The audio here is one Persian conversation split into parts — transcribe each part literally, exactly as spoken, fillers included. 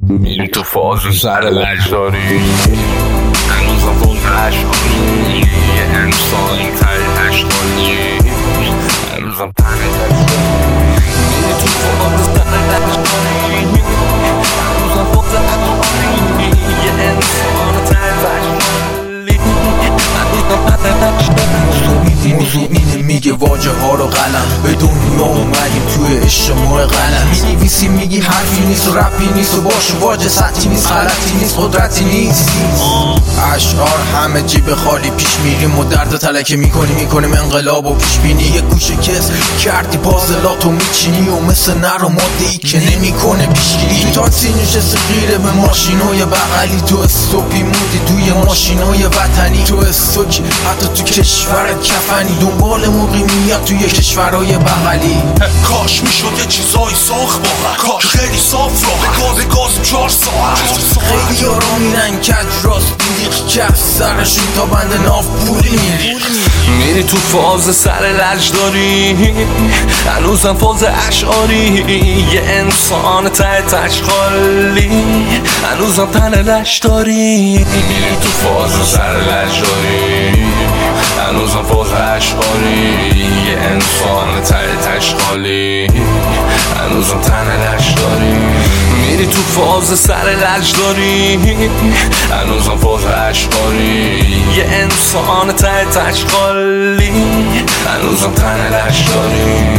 میری تو فاز سر لجداری، هنوزم فوق اشکالی، یه انسانی تری اشکالی، هنوزم تنه میری تو فاز سر لجداری، هنوزم فوق اشکالی، یه انسان تری اشکالی، هنوزم تنه اشکالی. موضوع اینه میگه واجه ها رو قلم به دنیا اومدیم توی اجتماع قلم می نویسیم میگیم حرفی نیست و رپی نیست و باش واجه سطحی نیست غلطی نیست قدرتی نیست اشعار همه جیب خالی پیش میریم و درد تلکه میکنیم میکنیم انقلاب و پیش بینی یه گوشه کس کردی پازلاتو میچینی و مثل نر و ماده ای که نمیکنه پیشگیری تو تاکسی نشستی غیره به ماشینای بغلی تو استوپی مودی توی ماشینای وطنی تو استوکی حتی تو کشور کفنی دنبال موقعیت توی کشورهای بغلی کاش میشد یه چیزایی ساخت با کاش خیلی صاف راه گاز گاز چهار ساعت خیلی یارا میرن کج راست بیلیق کف سرشون تا بند ناف پولی میری میری تو فاز سر لجداری، هنوزم فاز اشعاری، یه انسان ته تشخالی، هنوزم تن لجداری. میری تو فاز سر لجداری، هنوزم فاز اشعاری، یه انسان ته تشخالی، هنوزم تن لجداری. میری تو فاز سر لجداری، هنوزم فاز اشعاری، یه انسان ته تشخالی، هنوزم تن لجداری.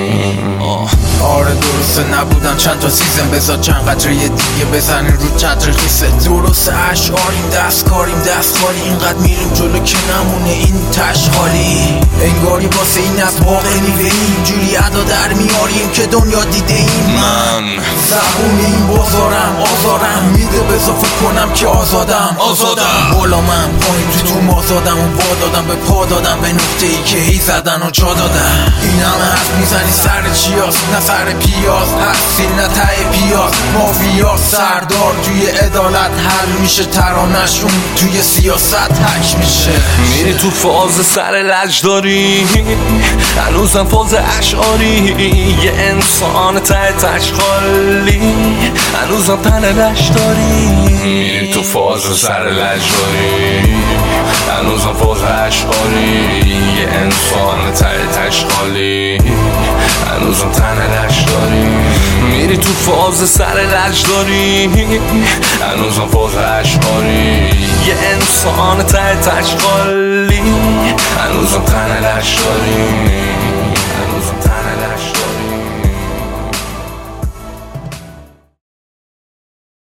آره درسته نبودن چند تا سیزن بذار چند قطره دیگه بزنین رو چتر خیسه درسته اشعاریم دست کاریم دست خالی اینقدر میریم جلو که نمونه این تشخالی انگاری واسه این از واقع میوه اینجوری ادا در میاریم که دنیا دیده ایم من زبون این بازارم آزارم میده بزافه کنم که آزادم آزادم بالا من پایین تو تو مازادم و وادادم به پا دادم به نقطه ای که هی زدن و جا دادم این همه حرف میزنی سر چیاست نه سر پیاز هستی نه ته پیاز مافیا سردار توی عدالت حل میشه ترانشون توی سیاست حک میشه میری تو فاز سر لجداری، هنوزم فاز اشعاری، یه انسان ته تشخالی، هنوزم تن لجداری. میری تو فاز سر لجداری، هنوزم فاز اشعاری، یه انسان ته تشخالی، هنوزم تن لجداری. میری تو فاز سر لجداری، هنوزم فاز اشعاری، یه انسان ته تشخالی، هنوزم تن لجداری.